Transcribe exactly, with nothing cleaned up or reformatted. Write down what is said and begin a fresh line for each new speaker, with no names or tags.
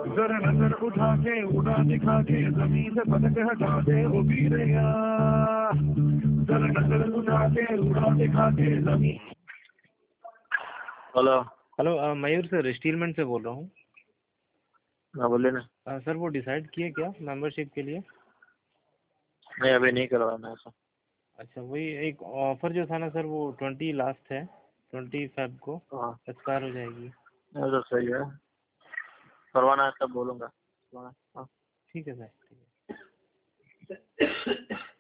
जरा नजर उठा के उड़ा दिखा के जमीन से पलक हटा दे ओ वीरया, जरा नजर उठा के उड़ा दिखा के जमीन।
Hello
hello uh, Mayur sir settlement से बोल रहा हूँ।
हाँ बोलिए ना।
अ, सर वो डिसाइड किए क्या मेंबरशिप के लिए?
नहीं अभी नहीं करवाना ऐसा।
अच्छा वही एक ऑफर जो था ना सर वो ट्वेंटी लास्ट है, ट्वेंटी फेब को
हाँ
एक्सपायर हो जाएगी।
ये तो सही है, करवाना है तब बोलूँगा। हाँ
ठीक है सर, ठीक है।